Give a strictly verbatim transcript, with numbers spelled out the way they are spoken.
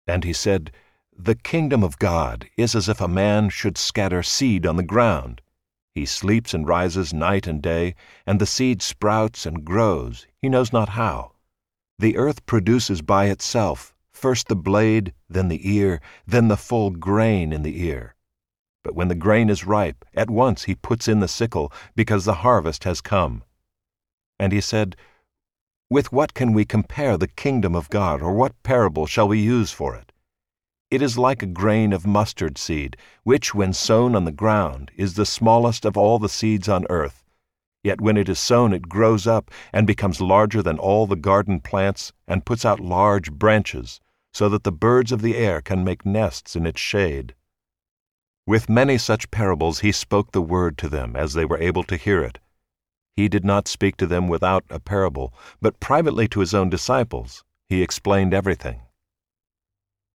And he said, The kingdom of God is as if a man should scatter seed on the ground. He sleeps and rises night and day, and the seed sprouts and grows, he knows not how. The earth produces by itself first the blade, then the ear, then the full grain in the ear. But when the grain is ripe, at once he puts in the sickle, because the harvest has come. And he said, With what can we compare the kingdom of God, or what parable shall we use for it? It is like a grain of mustard seed, which, when sown on the ground, is the smallest of all the seeds on earth. Yet when it is sown it grows up, and becomes larger than all the garden plants, and puts out large branches, so that the birds of the air can make nests in its shade. With many such parables he spoke the word to them, as they were able to hear it. He did not speak to them without a parable, but privately to his own disciples he explained everything.